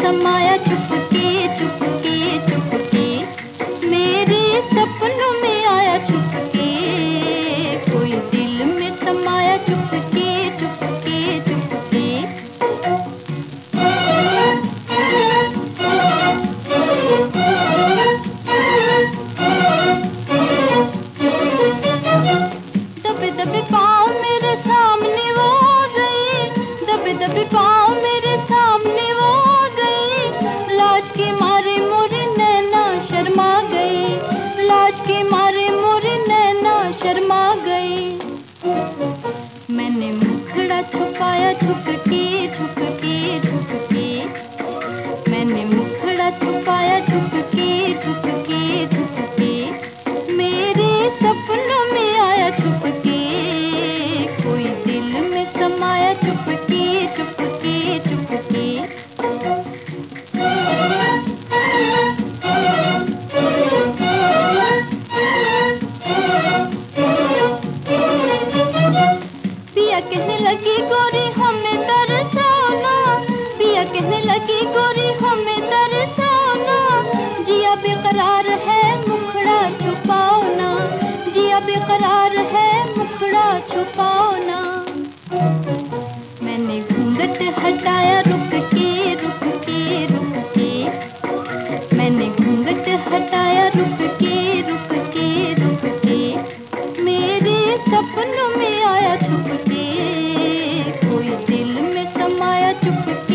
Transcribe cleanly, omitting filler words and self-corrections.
समाया चुपके चुपके चुपके, मेरे सपनों में आया छुपके, कोई दिल में समाया चुपके चुपके चुपके। दबे दबे पाँव मेरे सामने वो आ गई, दबे दबे पाँव मेरे सामने वो आ गई, लाज के मारे मोरे नैना शर्मा गई, लाज के मारे मोरे नैना शर्मा गई। मैंने मुखड़ा छुपाया झुकके झुकके झुकके, मैंने मुखड़ा छुपाया झुकके झुकके झुकके, मेरे सपनों में आया छुपके, कोई दिल में समाया चुपके चुपके चुपके। पिया कहने लगी गोरी हमें तरसाओ ना, पिया कहने लगी गोरी हमें तरसाओ ना, जिया बेकरार है मुखड़ा छुपाओ ना, जिया बेकरार है मुखड़ा छुपाओ ना। मैंने घूंघट हटाया रुक के रुक के रुक के, मैंने घूंघट हटाया रुक के रुक के रुक के, मेरे सपनों में आया छुपके, कोई दिल में समाया चुपके।